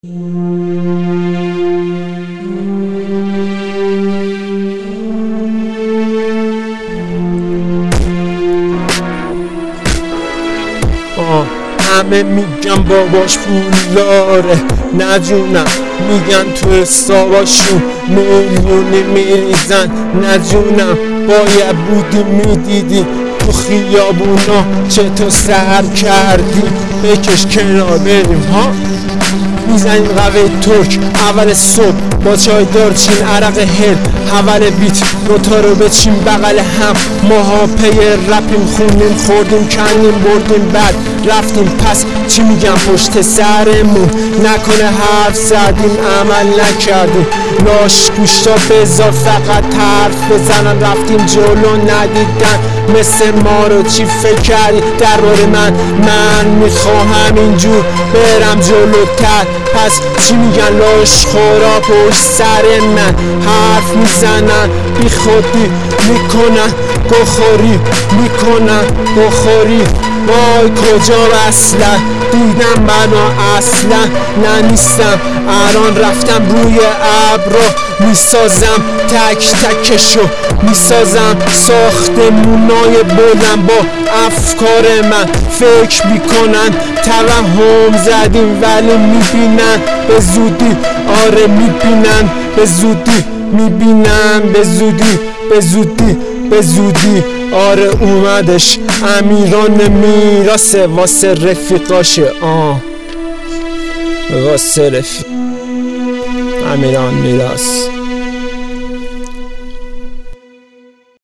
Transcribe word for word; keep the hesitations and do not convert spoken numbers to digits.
همه میگن باباش پولداره، نجونم میگن تو حساباشون میلیونی میریزن، نجونم باید بودی میدیدی تو خیابونا چطور سر کردی. بکش کنار بریم ها، میزنیم قهوه ترک اول صبح با چای دارچین عرق هل، اول بیت دوتا رو بچین بغل هم، ماها پی رپیم خوندیم خوردیم کندیم بردیم بعد رفتیم. پس چی میگم پشت سرمون، نکنه حرف زدیم عمل نکردیم، لاش گوشتا بذار فقط حرف بزنن، رفتیم جلو ندیدن مثل ما رو. چی فکر کردی درباره من؟ من میخواهم اینجور برم جلوتر. پس چی میگن لاش خورا پشت سر من حرف میزنن، بی خودی میکنن بخوری میکنن بخوری. وای کجا اصلا دیدم منو اصلا ننیستم، الان رفتم روی ابرا میسازم تک تکشو میسازم، ساختمونای بلند با افکار من فکر میکنن توهم زدیم ولی میبینن به زودی. آره میبینن به زودی، میبینن به زودی به زودی به زودی. آره اومدش امیران میراسه واسه رفیقاشه، آه واسه رفیق امیران میراس.